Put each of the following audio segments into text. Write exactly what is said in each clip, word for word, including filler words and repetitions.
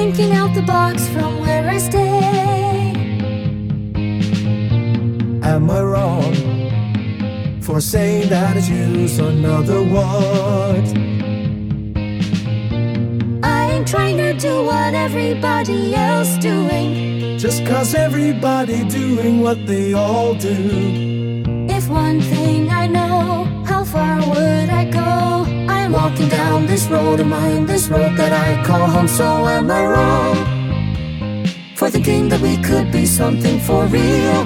thinking out the box from where I stay. Am I wrong for saying that it's use another word? I ain't trying to do what everybody else doing, just cause everybody doing what they all do. If one thing I know, how far would I go? I'm walking down this road of mine, this road that I call home. So am I wrong for thinking that we could be something for real?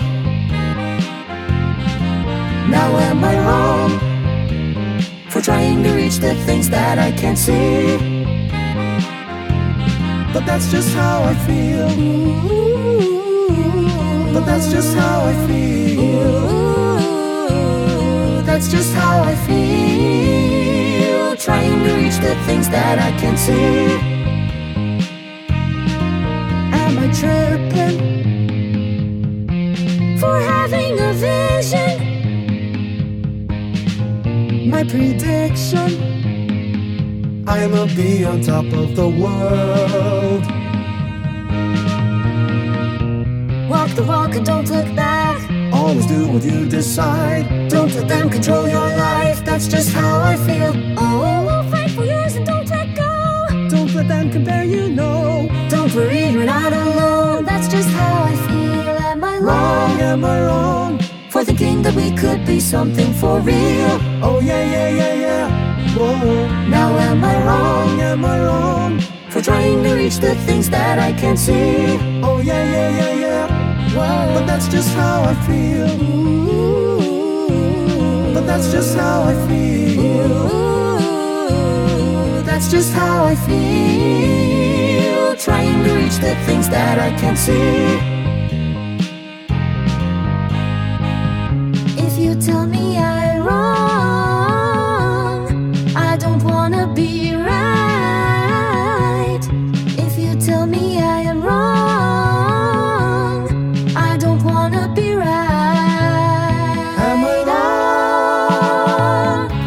Now am I wrong for trying to reach the things that I can't see? But that's just how I feel. Ooh, But that's just how I feel. Ooh, that's just how I feel. Trying to reach the things that I can't see. Am I tripping for having a vision? My prediction, I'ma be on top of the world. walk the walk and don't look back. Always do what you decide. Don't let them control your life, that's just how I feel. Oh, we'll fight for yours and don't let go. Don't let them compare you, no. Don't worry, you're not alone, that's just how I feel. Am I Wrong, wrong am I wrong? for thinking that we could be something for real? Oh yeah, yeah, yeah, yeah. Whoa. Now am I wrong Wrong, am I wrong? for trying to reach the things that I can't see? Oh yeah, yeah, yeah, yeah. Whoa. But that's just how I feel. Ooh, But that's just how I feel. Ooh, that's just how I feel. Trying to reach the things that I can't see. If you tell me I'm wrong, I don't wanna be right. If you tell me I am wrong, I don't wanna be right. Am I wrong?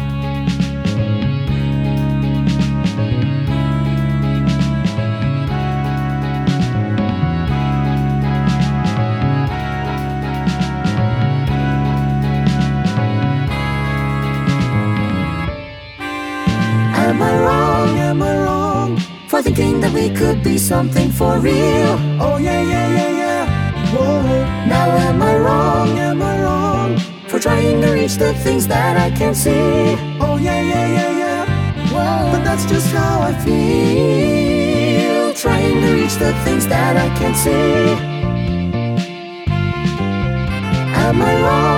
Am I wrong Am I wrong? for thinking that we could be something for real? Oh yeah, yeah, yeah, yeah. Whoa. Now am I wrong Am I wrong? for trying to reach the things that I can't see? Oh yeah, yeah, yeah, yeah. Whoa. But that's just how I feel. feel. Trying to reach the things that I can't see. Am I wrong